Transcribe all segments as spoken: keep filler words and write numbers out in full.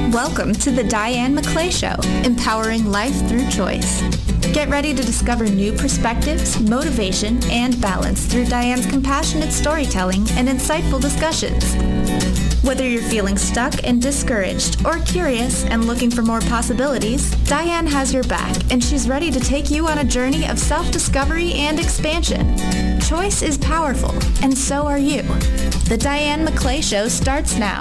Welcome to the Diane McClay Show, empowering life through choice. Get ready to discover new perspectives, motivation, and balance through Diane's compassionate storytelling and insightful discussions. Whether you're feeling stuck and discouraged or curious and looking for more possibilities, Diane has your back, and she's ready to take you on a journey of self-discovery and expansion. Choice is powerful, and so are you. The Diane McClay Show starts now.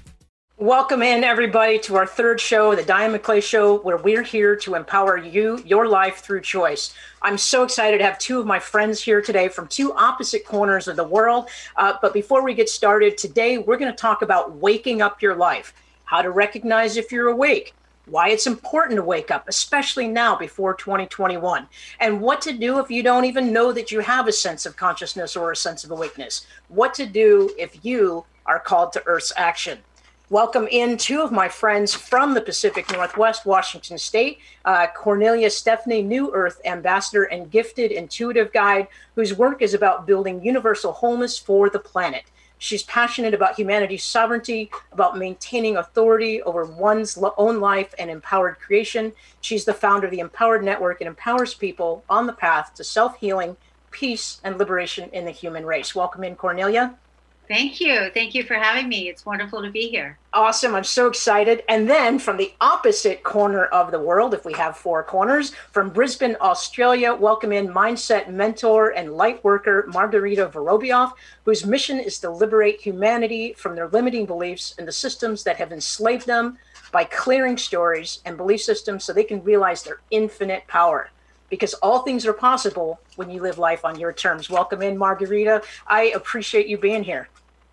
Welcome in, everybody, to our third show, the Diane McClay Show, where we're here to empower you, your life through choice. I'm so excited to have two of my friends here today from two opposite corners of the world. Uh, but before we get started, today we're going to talk about waking up your life, how to recognize if you're awake, why it's important to wake up, especially now before twenty twenty-one, and what to do if you don't even know that you have a sense of consciousness or a sense of awakeness, what to do if you are called to Earth's action. Welcome in two of my friends from the Pacific Northwest, Washington State, uh, Cornelia Stephanie, New Earth Ambassador and gifted intuitive guide, whose work is about building universal wholeness for the planet. She's passionate about humanity's sovereignty, about maintaining authority over one's lo- own life and empowered creation. She's the founder of the Empowered Network and empowers people on the path to self-healing, peace, and liberation in the human race. Welcome in, Cornelia. Thank you. Thank you for having me. It's wonderful to be here. Awesome. I'm so excited. And then from the opposite corner of the world, if we have four corners, from Brisbane, Australia, welcome in mindset mentor and light worker, Margarita Vorobioff, whose mission is to liberate humanity from their limiting beliefs and the systems that have enslaved them by clearing stories and belief systems so they can realize their infinite power. Because all things are possible when you live life on your terms. Welcome in, Margarita. I appreciate you being here.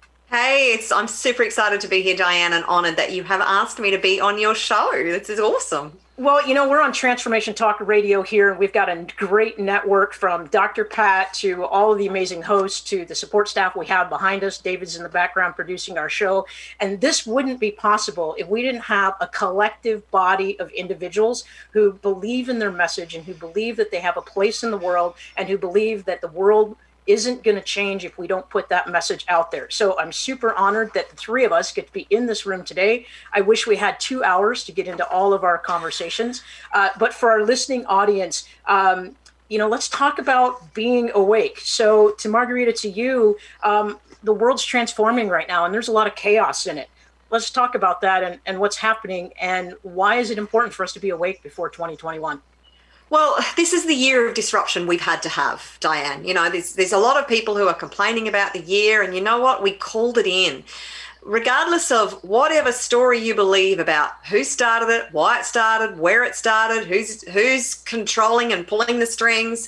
Hey, it's, I'm super excited to be here, Diane, and honored that you have asked me to be on your show. This is awesome. Well, you know, we're on Transformation Talk Radio here, and we've got a great network from Doctor Pat to all of the amazing hosts to the support staff we have behind us. David's in the background producing our show. And this wouldn't be possible if we didn't have a collective body of individuals who believe in their message and who believe that they have a place in the world and who believe that the world isn't going to change if we don't put that message out there. So I'm super honored that the three of us get to be in this room today. I wish we had two hours to get into all of our conversations. Uh, but for our listening audience, um, you know, let's talk about being awake. So to Margarita, to you, um, the world's transforming right now, and there's a lot of chaos in it. Let's talk about that and, and what's happening, and why is it important for us to be awake before twenty twenty-one? Well, this is the year of disruption we've had to have, Diane. You know, there's, there's a lot of people who are complaining about the year, and you know what? We called it in. Regardless of whatever story you believe about who started it, why it started, where it started, who's who's controlling and pulling the strings,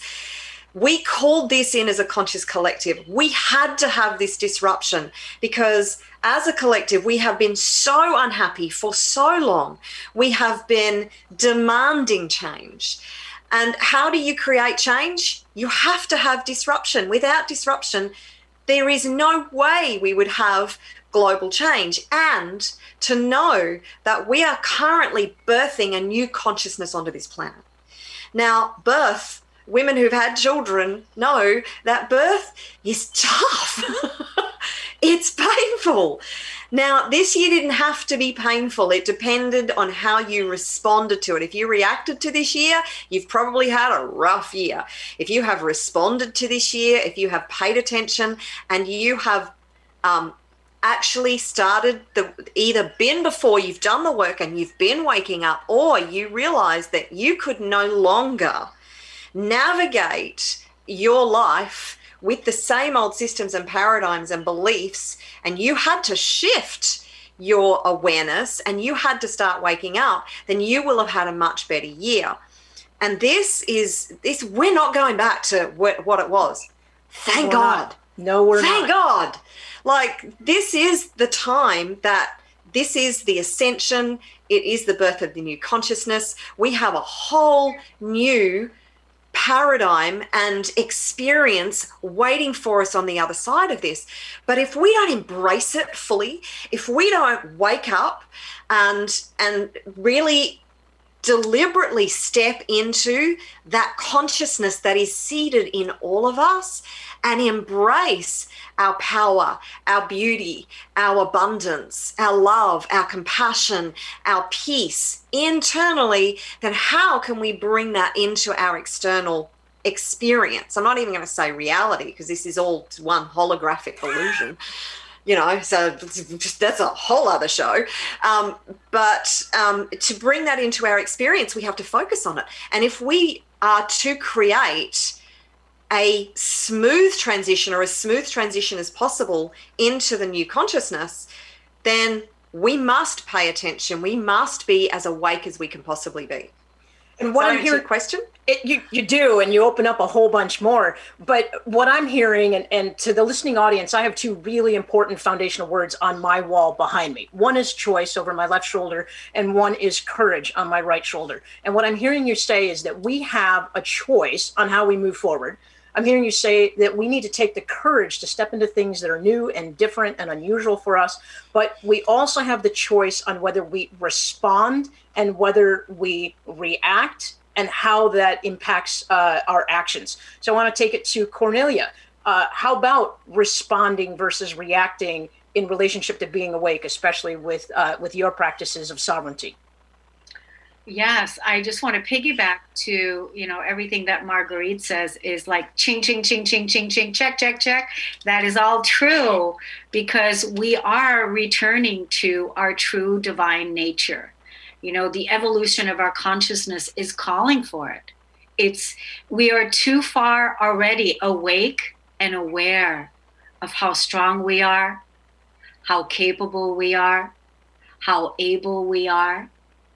we called this in as a conscious collective. We had to have this disruption because as a collective, we have been so unhappy for so long. We have been demanding change. And how do you create change? You have to have disruption. Without disruption, there is no way we would have global change. And to know that we are currently birthing a new consciousness onto this planet. Now, birth, women who've had children know that birth is tough. It's painful. Now, this year didn't have to be painful. It depended on how you responded to it. If you reacted to this year, you've probably had a rough year. If you have responded to this year, if you have paid attention and you have um, actually started, the either been before you've done the work and you've been waking up, or you realize that you could no longer navigate your life with the same old systems and paradigms and beliefs, and you had to shift your awareness and you had to start waking up, then you will have had a much better year. And this is, this we're not going back to what, what it was. Thank We're God. Not. No, we're Thank not. God. Like, this is the time that this is the ascension. It is the birth of the new consciousness. We have a whole new paradigm and experience waiting for us on the other side of this. But if we don't embrace it fully, if we don't wake up and and really deliberately step into that consciousness that is seated in all of us and embrace our power, our beauty, our abundance, our love, our compassion, our peace internally, then how can we bring that into our external experience? I'm not even going to say reality, because this is all one holographic illusion. You know, so just, that's a whole other show. Um, but um, to bring that into our experience, we have to focus on it. And if we are to create a smooth transition, or as smooth transition as possible into the new consciousness, then we must pay attention. We must be as awake as we can possibly be. And what I'm hearing, question? It, you, you do, and you open up a whole bunch more. But what I'm hearing, and, and to the listening audience, I have two really important foundational words on my wall behind me. One is choice over my left shoulder, and one is courage on my right shoulder. And what I'm hearing you say is that we have a choice on how we move forward. I'm hearing you say that we need to take the courage to step into things that are new and different and unusual for us. But we also have the choice on whether we respond and whether we react, and how that impacts uh, our actions. So I want to take it to Cornelia. Uh, how about responding versus reacting in relationship to being awake, especially with uh, with your practices of sovereignty? Yes, I just want to piggyback to, you know, everything that Marguerite says is like ching, ching, ching, ching, ching, ching, check, check, check. That is all true, because we are returning to our true divine nature. You know, the evolution of our consciousness is calling for it. It's, we are too far already awake and aware of how strong we are, how capable we are, how able we are,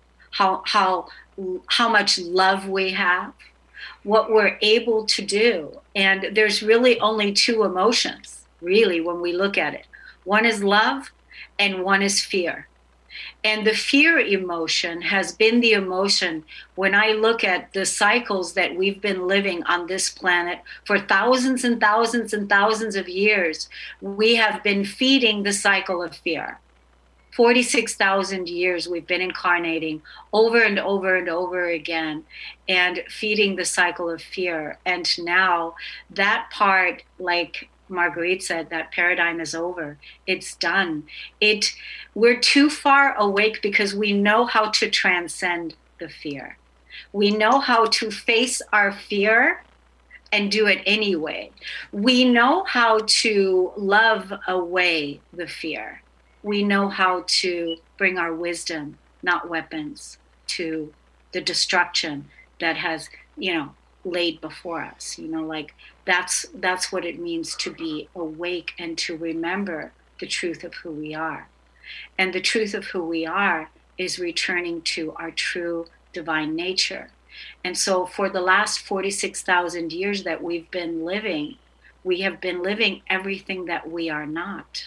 how how how much love we have, what we're able to do. And there's really only two emotions, really, when we look at it. One is love and one is fear. And the fear emotion has been the emotion, when I look at the cycles that we've been living on this planet for thousands and thousands and thousands of years, we have been feeding the cycle of fear. forty-six thousand years we've been incarnating over and over and over again and feeding the cycle of fear. And now that part, like Marguerite said, that paradigm is over. It's done. It, we're too far awake because we know how to transcend the fear. We know how to face our fear and do it anyway. We know how to love away the fear. We know how to bring our wisdom, not weapons, to the destruction that has, you know, laid before us. You know, like that's that's what it means to be awake and to remember the truth of who we are. And the truth of who we are is returning to our true divine nature. And so for the last forty-six thousand years that we've been living, we have been living everything that we are not,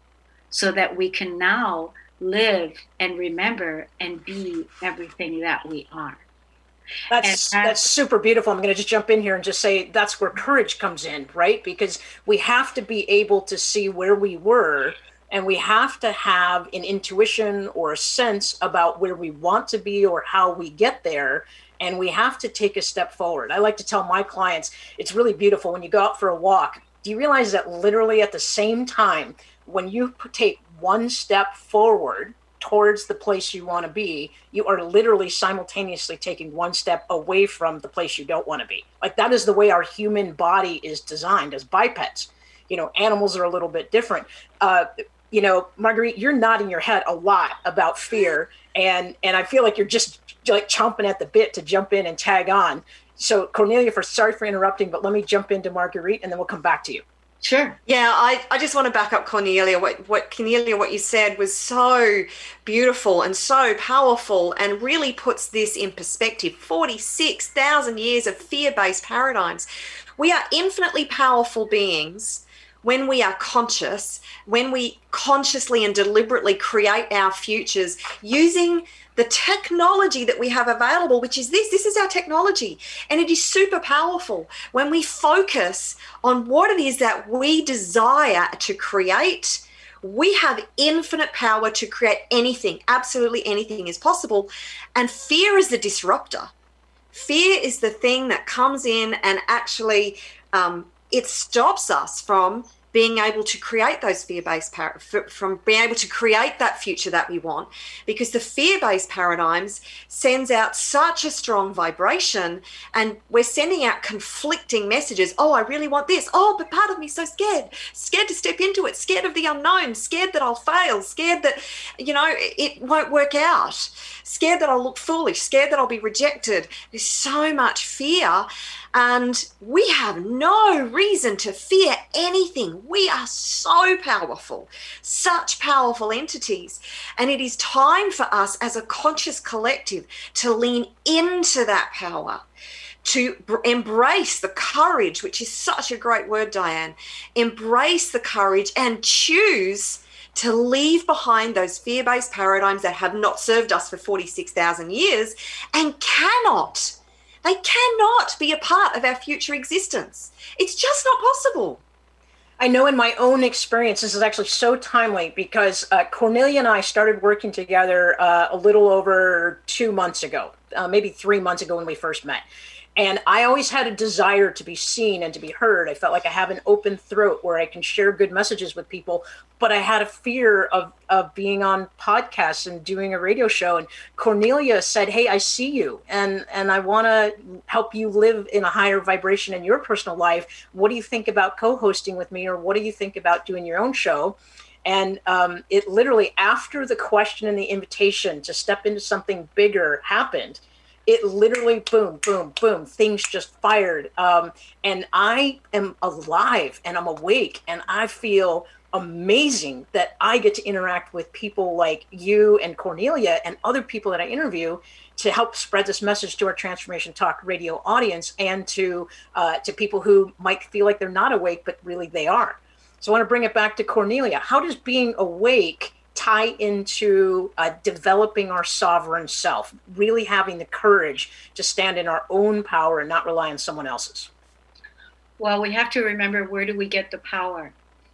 so that we can now live and remember and be everything that we are. That's, that's super beautiful. I'm going to just jump in here and just say that's where courage comes in, right? Because we have to be able to see where we were, and we have to have an intuition or a sense about where we want to be or how we get there. And we have to take a step forward. I like to tell my clients, it's really beautiful when you go out for a walk. Do you realize that literally at the same time, when you take one step forward towards the place you want to be, you are literally simultaneously taking one step away from the place you don't want to be. Like that is the way our human body is designed as bipeds. You know, animals are a little bit different. Uh, you know, Marguerite, you're nodding your head a lot about fear, and and I feel like you're just like chomping at the bit to jump in and tag on. So Cornelia, for sorry for interrupting, but let me jump into Marguerite and then we'll come back to you. Sure. Yeah, I, I just want to back up Cornelia. What, what Cornelia, what you said was so beautiful and so powerful, and really puts this in perspective. forty-six thousand years of fear-based paradigms. We are infinitely powerful beings when we are conscious, when we consciously and deliberately create our futures using the technology that we have available, which is this. This is our technology, and it is super powerful when we focus on what it is that we desire to create. we have infinite power to create anything. Absolutely anything is possible. And fear is the disruptor. Fear is the thing that comes in and actually um, it stops us from being able to create those fear-based par- from being able to create that future that we want, because the fear-based paradigms sends out such a strong vibration, and we're sending out conflicting messages. Oh, I really want this. Oh, but part of me is so scared, scared to step into it, scared of the unknown, scared that I'll fail, scared that, you know, it won't work out, scared that I'll look foolish, scared that I'll be rejected. There's so much fear. And we have no reason to fear anything. We are so powerful, such powerful entities. And it is time for us as a conscious collective to lean into that power, to b- embrace the courage, which is such a great word, Diane, embrace the courage and choose to leave behind those fear-based paradigms that have not served us for forty-six thousand years and cannot They cannot be a part of our future existence. It's just not possible. I know in my own experience, this is actually so timely because uh, Cornelia and I started working together uh, a little over two months ago, uh, maybe three months ago when we first met. And I always had a desire to be seen and to be heard. I felt like I have an open throat where I can share good messages with people, but I had a fear of, of being on podcasts and doing a radio show. And Cornelia said, hey, I see you and, and I want to help you live in a higher vibration in your personal life. What do you think about co-hosting with me? Or what do you think about doing your own show? And um, it literally, after the question and the invitation to step into something bigger happened, it literally, boom, boom, boom, things just fired. Um, and I am alive and I'm awake and I feel amazing that I get to interact with people like you and Cornelia and other people that I interview to help spread this message to our Transformation Talk radio audience and to uh, to people who might feel like they're not awake, but really they are. So I want to bring it back to Cornelia. How does being awake tie into uh, developing our sovereign self, really having the courage to stand in our own power and not rely on someone else's? Well, we have to remember, where do we get the power?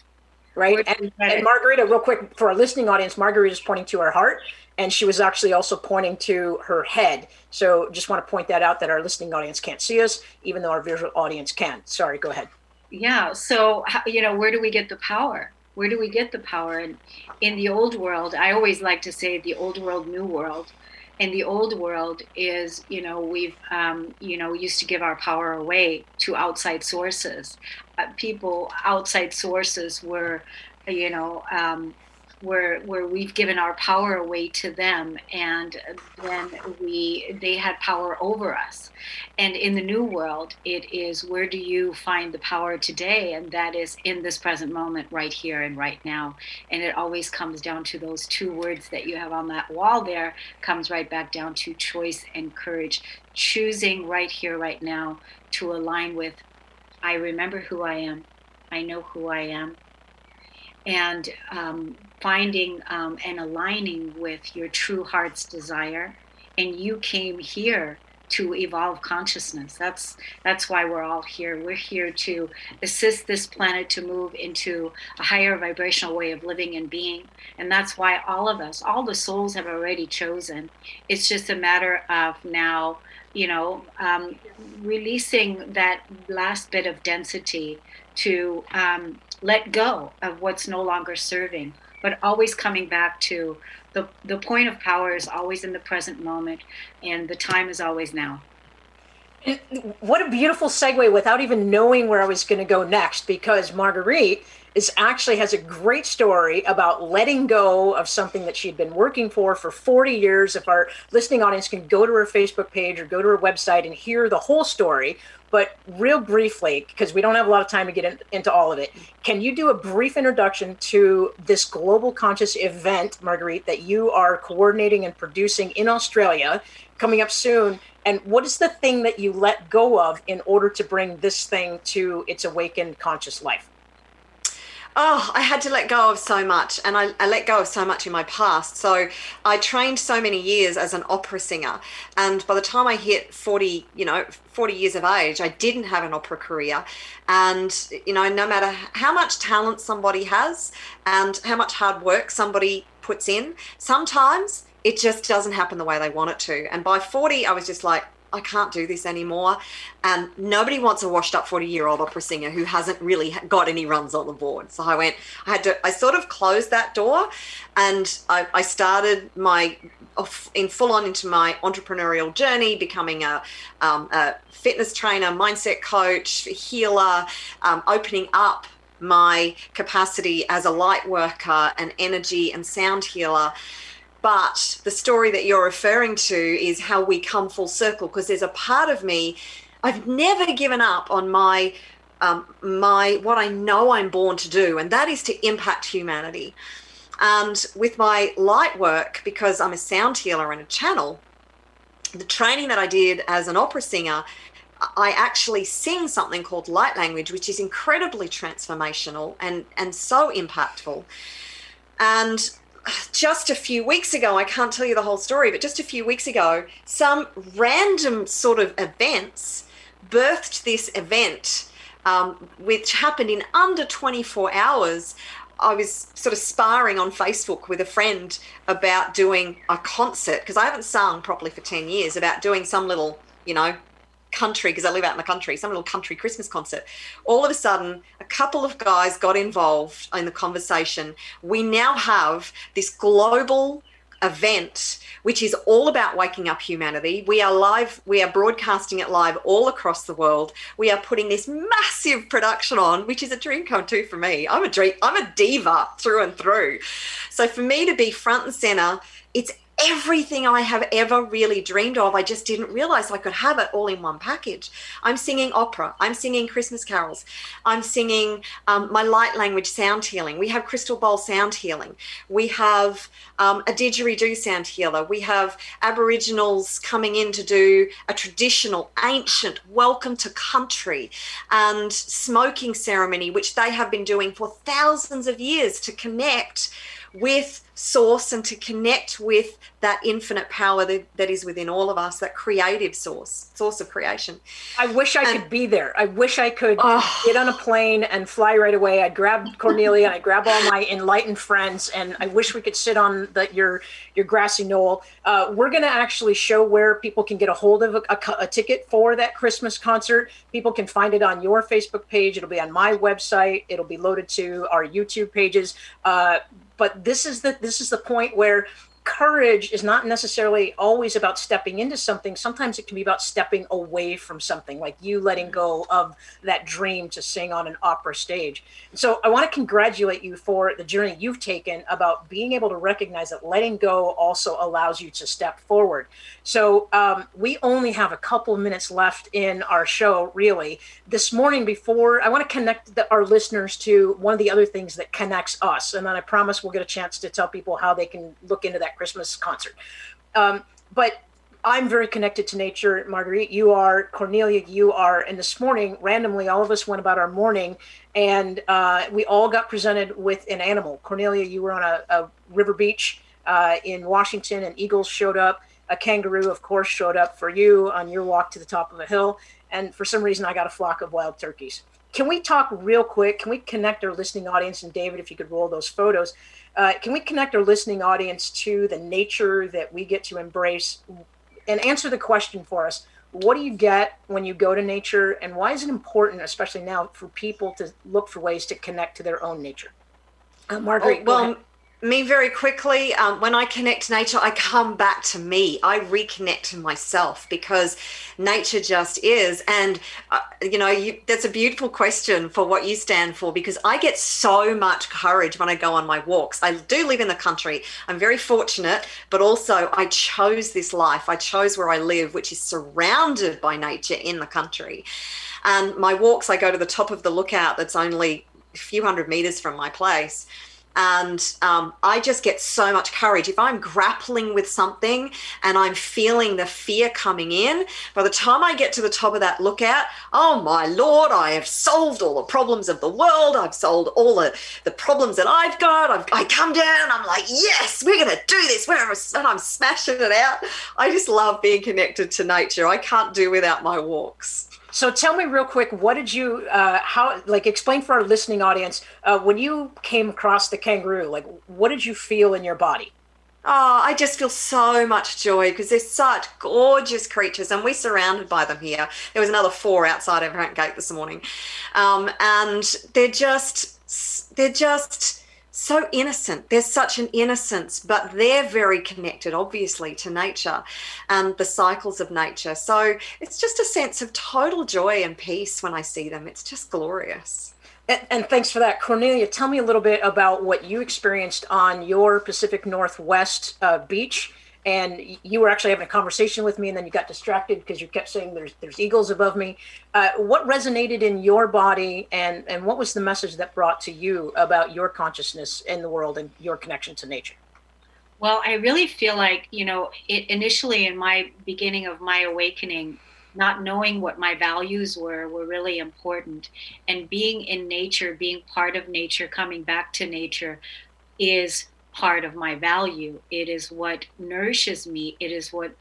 Right. And, and Margarita, real quick, for our listening audience, Margarita is pointing to her heart, and she was actually also pointing to her head. So just want to point that out, that our listening audience can't see us, even though our visual audience can. Sorry, go ahead. Yeah. So, you know, where do we get the power? Where do we get the power? And in the old world, I always like to say the old world, new world. And the old world is, you know, we've, um, you know, used to give our power away to outside sources. Uh, people, outside sources were, you know, um, where where we've given our power away to them, and then we they had power over us. And in the new world, it is, where do you find the power today? And that is in this present moment, right here and right now. And it always comes down to those two words that you have on that wall there, comes right back down to choice and courage. Choosing right here, right now, to align with, I remember who I am, I know who I am, and um, finding um, and aligning with your true heart's desire. And you came here to evolve consciousness. That's that's why we're all here. We're here to assist this planet to move into a higher vibrational way of living and being. And that's why all of us, all the souls have already chosen. It's just a matter of now, you know, um, releasing that last bit of density to um, let go of what's no longer serving, but always coming back to the the point of power is always in the present moment, and the time is always now. What a beautiful segue without even knowing where I was going to go next, because Marguerite is actually has a great story about letting go of something that she'd been working for for forty years. If our listening audience can go to her Facebook page or go to her website and hear the whole story, but real briefly, because we don't have a lot of time to get in, into all of it, can you do a brief introduction to this Global Conscious event, Marguerite, that you are coordinating and producing in Australia, coming up soon? And what is the thing that you let go of in order to bring this thing to its awakened conscious life? Oh, I had to let go of so much, and I, I let go of so much in my past. So I trained so many years as an opera singer, and by the time I hit forty, you know, forty years of age, I didn't have an opera career. And, you know, no matter how much talent somebody has and how much hard work somebody puts in, sometimes it just doesn't happen the way they want it to. And by forty, I was just like, I can't do this anymore. And nobody wants a washed up forty year old opera singer who hasn't really got any runs on the board. So I went, I had to, I sort of closed that door, and I, I started my, in full on into my entrepreneurial journey, becoming a, um, a fitness trainer, mindset coach, healer, um, opening up my capacity as a light worker, an energy and sound healer. But the story that you're referring to is how we come full circle, because there's a part of me, I've never given up on my, um, my what I know I'm born to do, and that is to impact humanity. And with my light work, because I'm a sound healer and a channel, the training that I did as an opera singer, I actually sing something called light language, which is incredibly transformational and, and so impactful. And just a few weeks ago, I can't tell you the whole story, but just a few weeks ago, some random sort of events birthed this event, um, which happened in under twenty-four hours. I was sort of sparring on Facebook with a friend about doing a concert, because I haven't sung properly for ten years, about doing some little, you know, country, because I live out in the country, some little country Christmas concert. All of a sudden, a couple of guys got involved in the conversation. We now have this global event, which is all about waking up humanity. We are live, we are broadcasting it live all across the world. We are putting this massive production on, which is a dream come true for me. I'm a dream, I'm a diva through and through. So for me to be front and center, it's everything I have ever really dreamed of. I just didn't realize I could have it all in one package. I'm singing opera. I'm singing Christmas carols. I'm singing um, my light language sound healing. We have crystal bowl sound healing. We have um, a didgeridoo sound healer. We have Aboriginals coming in to do a traditional, ancient welcome to country and smoking ceremony, which they have been doing for thousands of years to connect with source and to connect with that infinite power that, that is within all of us, that creative source, source of creation. I wish I and, could be there. I wish I could oh, get on a plane and fly right away. I'd grab Cornelia and I'd grab all my enlightened friends, and I wish we could sit on the, your your grassy knoll. Uh, we're going to actually show where people can get a hold of a, a, a ticket for that Christmas concert. People can find it on your Facebook page. It'll be on my website. It'll be loaded to our YouTube pages. Uh, but this is the this is the point where courage is not necessarily always about stepping into something. Sometimes it can be about stepping away from something, like you letting go of that dream to sing on an opera stage. So I want to congratulate you for the journey you've taken about being able to recognize that letting go also allows you to step forward. So um, we only have a couple of minutes left in our show, really. This morning, before I want to connect the, our listeners to one of the other things that connects us, and then I promise we'll get a chance to tell people how they can look into that Christmas concert. Um, but I'm very connected to nature. Marguerite, you are. Cornelia, you are. And this morning, randomly, all of us went about our morning, and uh, we all got presented with an animal. Cornelia, you were on a, a river beach uh, in Washington, and eagles showed up. A kangaroo, of course, showed up for you on your walk to the top of a hill. And for some reason, I got a flock of wild turkeys. Can we talk real quick? Can we connect our listening audience? And David, if you could roll those photos. Uh, can we connect our listening audience to the nature that we get to embrace, and answer the question for us? What do you get when you go to nature, and why is it important, especially now, for people to look for ways to connect to their own nature? Uh, Marguerite, oh, well, me very quickly, um, when I connect to nature, I come back to me. I reconnect to myself, because nature just is. And, uh, you know, you, that's a beautiful question for what you stand for, because I get so much courage when I go on my walks. I do live in the country. I'm very fortunate, but also I chose this life. I chose where I live, which is surrounded by nature in the country. And my walks, I go to the top of the lookout that's only a few hundred meters from my place. And um, I just get so much courage. If I'm grappling with something and I'm feeling the fear coming in, by the time I get to the top of that lookout, oh my Lord, I have solved all the problems of the world. I've solved all the, the problems that I've got. I've, I come down and I'm like, yes, we're going to do this. We're, and I'm smashing it out. I just love being connected to nature. I can't do without my walks. So tell me real quick, what did you, uh, how, like explain for our listening audience, uh, when you came across the kangaroo, like what did you feel in your body? Oh, I just feel so much joy because they're such gorgeous creatures and we're surrounded by them here. There was another four outside our front gate this morning. Um, and they're just, they're just so innocent. There's such an innocence, but they're very connected, obviously, to nature and the cycles of nature. So it's just a sense of total joy and peace when I see them. It's just glorious. And, and thanks for that. Cornelia, tell me a little bit about what you experienced on your Pacific Northwest uh, beach. And you were actually having a conversation with me, and then you got distracted because you kept saying there's there's eagles above me. Uh, what resonated in your body, and, and what was the message that brought to you about your consciousness in the world and your connection to nature? Well, I really feel like, you know, it, initially in my beginning of my awakening, not knowing what my values were, were really important. And being in nature, being part of nature, coming back to nature is part of my value. It is what nourishes me. It is what,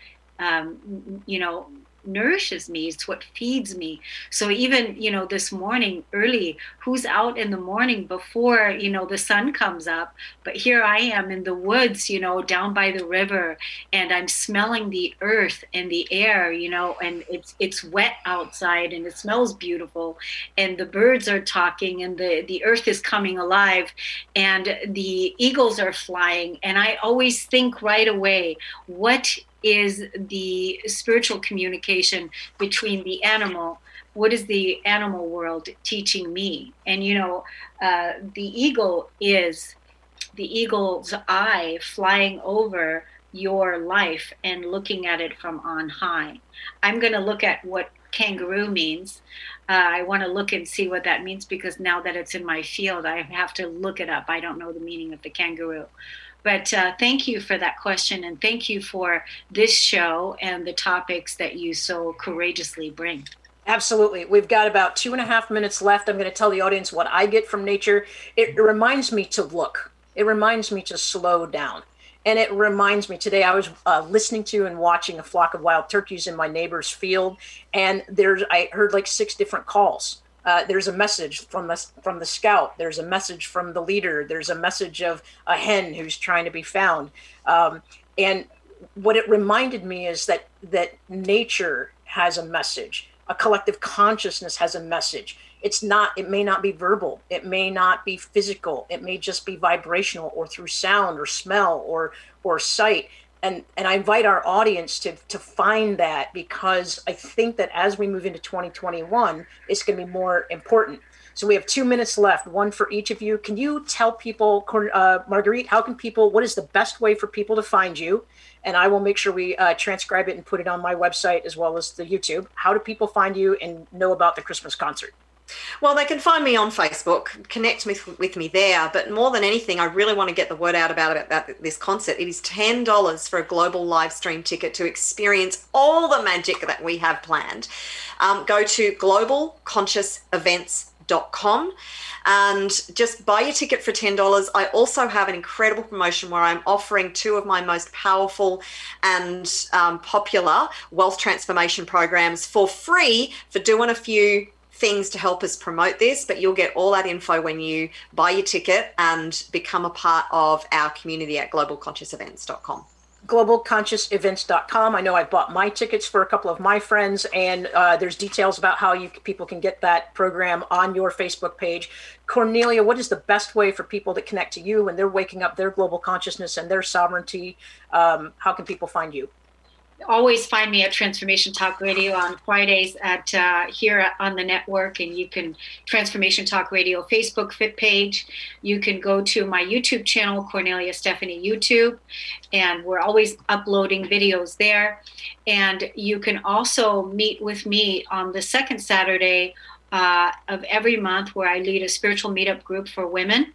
um, you know, nourishes me. It's what feeds me. So even, you know, this morning early, who's out in the morning before, you know, the sun comes up? But here I am in the woods, you know, down by the river, and I'm smelling the earth and the air, you know, and it's it's wet outside and it smells beautiful, and the birds are talking and the, the earth is coming alive and the eagles are flying. And I always think right away, what is the spiritual communication between the animal? What is the animal world teaching me? And, you know, uh, the eagle is the eagle's eye flying over your life and looking at it from on high. I'm going to look at what kangaroo means. Uh, I want to look and see what that means, because now that it's in my field, I have to look it up. I don't know the meaning of the kangaroo. But uh, thank you for that question, and thank you for this show and the topics that you so courageously bring. Absolutely. We've got about two and a half minutes left. I'm going to tell the audience what I get from nature. It, it reminds me to look. It reminds me to slow down. And it reminds me, today I was uh, listening to and watching a flock of wild turkeys in my neighbor's field, and there's I heard like six different calls. Uh, there's a message from the from the scout. There's a message from the leader. There's a message of a hen who's trying to be found. Um, and what it reminded me is that that nature has a message. A collective consciousness has a message. It's not. It may not be verbal. It may not be physical. It may just be vibrational, or through sound, or smell, or or sight. And and I invite our audience to to find that, because I think that as we move into twenty twenty-one, it's going to be more important. So we have two minutes left, one for each of you. Can you tell people, uh, Marguerite, how can people, what is the best way for people to find you? And I will make sure we uh, transcribe it and put it on my website as well as the YouTube. How do people find you and know about the Christmas concert? Well, they can find me on Facebook, connect with, with me there. But more than anything, I really want to get the word out about, about this concert. It is ten dollars for a global live stream ticket to experience all the magic that we have planned. Um, go to global conscious events dot com and just buy your ticket for ten dollars. I also have an incredible promotion where I'm offering two of my most powerful and um, popular wealth transformation programs for free for doing a few things to help us promote this, but you'll get all that info when you buy your ticket and become a part of our community at global conscious events dot com. global conscious events dot com. I know I've bought my tickets for a couple of my friends, and uh, there's details about how you people can get that program on your Facebook page. Cornelia, what is the best way for people to connect to you when they're waking up their global consciousness and their sovereignty? Um, how can people find you? Always find me at Transformation Talk Radio on Fridays at uh, here on the network, and you can Transformation Talk Radio Facebook fit page. You can go to my YouTube channel, Cornelia Stephanie YouTube, and we're always uploading videos there. And you can also meet with me on the second Saturday uh, of every month, where I lead a spiritual meetup group for women.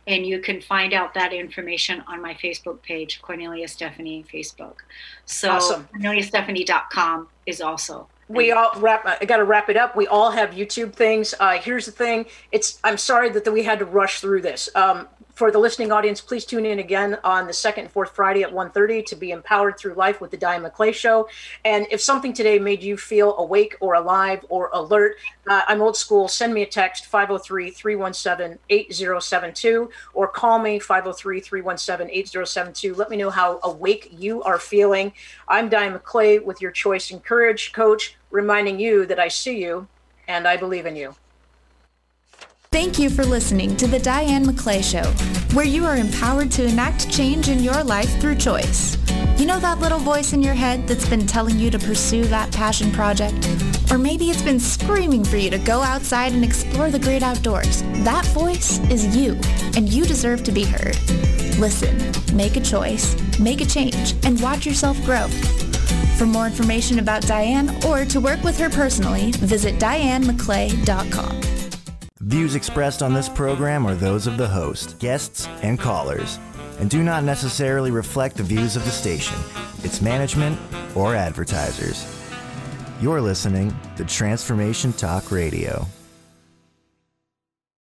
And you can find out that information on my Facebook page, Cornelia Stephanie Facebook. So awesome. Cornelia Stephanie dot com is also. We all wrap. I got to wrap it up. We all have YouTube things. Uh, here's the thing. It's. I'm sorry that, that we had to rush through this. Um, for the listening audience, please tune in again on the second and fourth Friday at one thirty to be empowered through life with the Diane McClay Show. And if something today made you feel awake or alive or alert, uh, I'm old school. Send me a text, five oh three, three one seven, eight oh seven two, or call me, five oh three, three one seven, eight oh seven two. Let me know how awake you are feeling. I'm Diane McClay with your choice and courage coach, reminding you that I see you and I believe in you. Thank you for listening to The Diane McClay Show, where you are empowered to enact change in your life through choice. You know that little voice in your head that's been telling you to pursue that passion project? Or maybe it's been screaming for you to go outside and explore the great outdoors. That voice is you, and you deserve to be heard. Listen, make a choice, make a change, and watch yourself grow. For more information about Diane or to work with her personally, visit diane mcclay dot com. Views expressed on this program are those of the host, guests, and callers, and do not necessarily reflect the views of the station, its management, or advertisers. You're listening to Transformation Talk Radio.